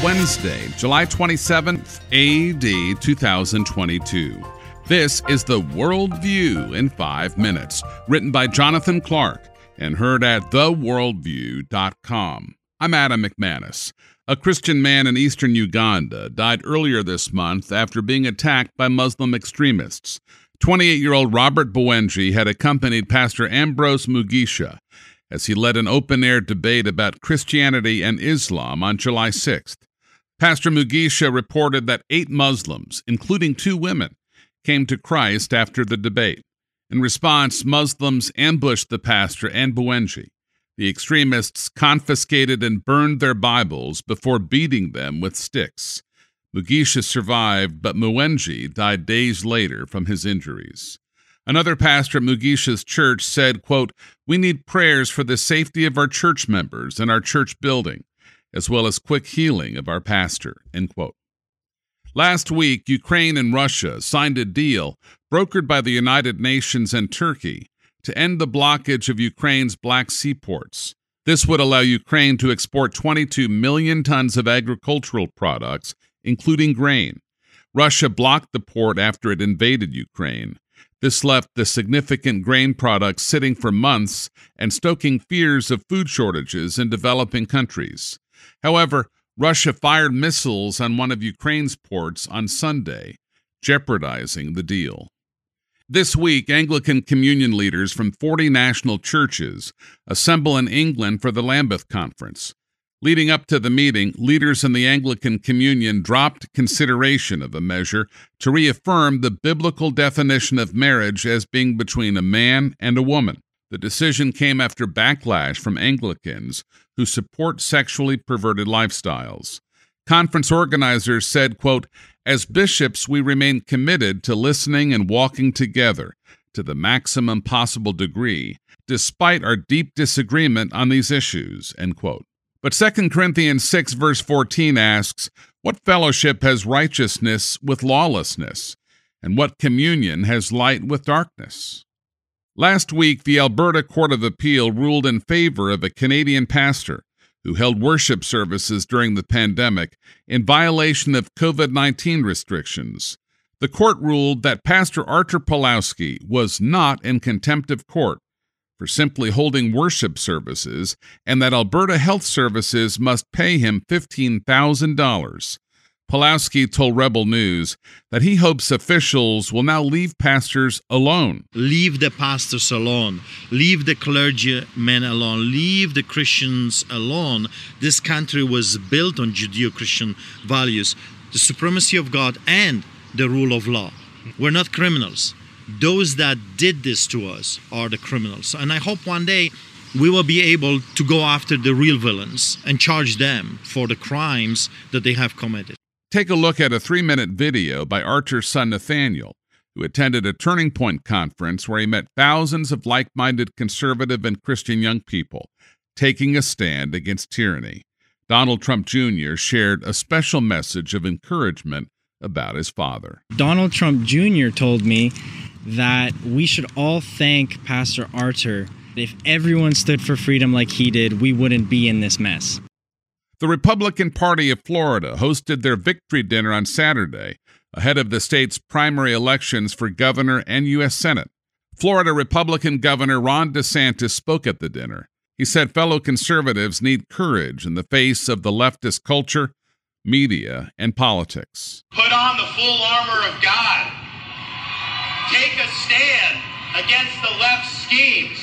Wednesday, July 27th, AD 2022. This is the Worldview in 5 minutes, written by Jonathan Clark and heard at theworldview.com. I'm Adam McManus. A Christian man in eastern Uganda died earlier this month after being attacked by Muslim extremists. 28-year-old Robert Bwenji had accompanied Pastor Ambrose Mugisha as he led an open-air debate about Christianity and Islam on July 6th. Pastor Mugisha reported that 8 Muslims, including 2 women, came to Christ after the debate. In response, Muslims ambushed the pastor and Bwenji. The extremists confiscated and burned their Bibles before beating them with sticks. Mugisha survived, but Bwenji died days later from his injuries. Another pastor at Mugisha's church said, quote, "We need prayers for the safety of our church members and our church building, as well as quick healing of our pastor," end quote. Last week, Ukraine and Russia signed a deal brokered by the United Nations and Turkey to end the blockage of Ukraine's Black Sea ports. This would allow Ukraine to export 22 million tons of agricultural products, including grain. Russia blocked the port after it invaded Ukraine. This left the significant grain products sitting for months and stoking fears of food shortages in developing countries. However, Russia fired missiles on one of Ukraine's ports on Sunday, jeopardizing the deal. This week, Anglican communion leaders from 40 national churches assemble in England for the Lambeth Conference. Leading up to the meeting, leaders in the Anglican Communion dropped consideration of a measure to reaffirm the biblical definition of marriage as being between a man and a woman. The decision came after backlash from Anglicans who support sexually perverted lifestyles. Conference organizers said, quote, "As bishops, we remain committed to listening and walking together to the maximum possible degree, despite our deep disagreement on these issues," end quote. But 2 Corinthians 6 verse 14 asks, "What fellowship has righteousness with lawlessness? And what communion has light with darkness?" Last week, the Alberta Court of Appeal ruled in favor of a Canadian pastor who held worship services during the pandemic in violation of COVID-19 restrictions. The court ruled that Pastor Artur Pawlowski was not in contempt of court for simply holding worship services, and that Alberta Health Services must pay him $15,000. Pawlowski told Rebel News that he hopes officials will now leave pastors alone. Leave the pastors alone. Leave the clergymen alone. Leave the Christians alone. This country was built on Judeo-Christian values, the supremacy of God and the rule of law. We're not criminals. Those that did this to us are the criminals. And I hope one day we will be able to go after the real villains and charge them for the crimes that they have committed. Take a look at a 3-minute video by Archer's son Nathaniel, who attended a Turning Point conference where he met thousands of like-minded conservative and Christian young people taking a stand against tyranny. Donald Trump Jr. shared a special message of encouragement about his father. Donald Trump Jr. told me that we should all thank Pastor Artur. If everyone stood for freedom like he did, we wouldn't be in this mess. The Republican Party of Florida hosted their victory dinner on Saturday, ahead of the state's primary elections for governor and U.S. Senate. Florida Republican Governor Ron DeSantis spoke at the dinner. He said fellow conservatives need courage in the face of the leftist culture, media, and politics. Put on the full armor of God. Take a stand against the left's schemes.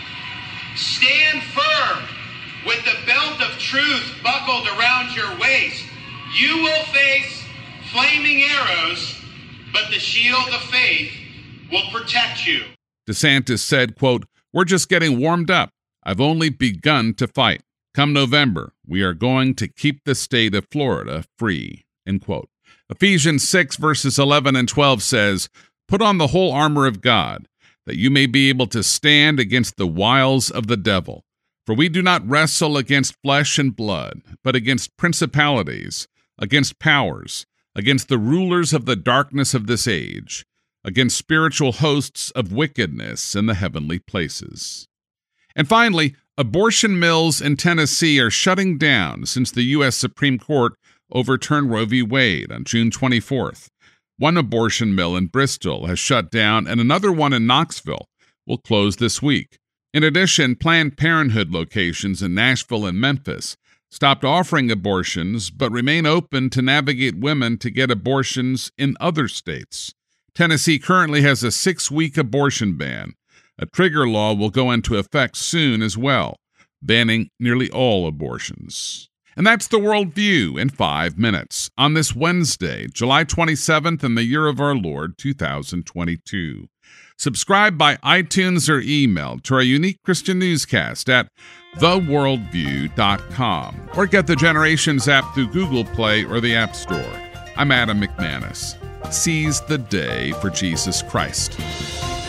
Stand firm with the belt of truth buckled around your waist. You will face flaming arrows, but the shield of faith will protect you. DeSantis said, quote, "We're just getting warmed up. I've only begun to fight. Come November, we are going to keep the state of Florida free," end quote. Ephesians 6 verses 11 and 12 says, "Put on the whole armor of God, that you may be able to stand against the wiles of the devil. For we do not wrestle against flesh and blood, but against principalities, against powers, against the rulers of the darkness of this age, against spiritual hosts of wickedness in the heavenly places." And finally, abortion mills in Tennessee are shutting down since the U.S. Supreme Court overturned Roe v. Wade on June 24th. One abortion mill in Bristol has shut down, and another one in Knoxville will close this week. In addition, Planned Parenthood locations in Nashville and Memphis stopped offering abortions but remain open to navigate women to get abortions in other states. Tennessee currently has a 6-week abortion ban. A trigger law will go into effect soon as well, banning nearly all abortions. And that's the World View in 5 minutes on this Wednesday, July 27th in the year of our Lord, 2022. Subscribe by iTunes or email to our unique Christian newscast at theworldview.com or get the Generations app through Google Play or the App Store. I'm Adam McManus. Seize the day for Jesus Christ.